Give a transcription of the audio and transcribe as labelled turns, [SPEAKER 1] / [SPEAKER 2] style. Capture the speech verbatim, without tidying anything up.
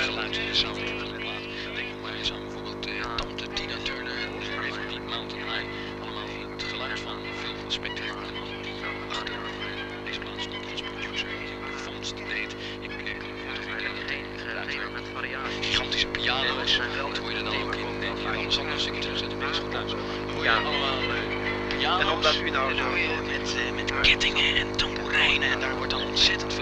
[SPEAKER 1] geluid samen te laten. Denk ik maar eens aan bijvoorbeeld uh, Tante Tina Turner en River Deep Mountain High. Allemaal het geluid van veel spectaculaire mannen die achter deze plaats stond als producer. Die vondst deed. Ik ben enkel een
[SPEAKER 2] variatie.
[SPEAKER 1] gigantische piano's. Dat hoor je dan ook in Johannes Anders. Ik zeg het best goed uit. Hoor je allemaal piano's.
[SPEAKER 2] En omdat u nou
[SPEAKER 1] en dan hoor je met, uh, met kettingen en tamboerijnen. En daar wordt dan ontzettend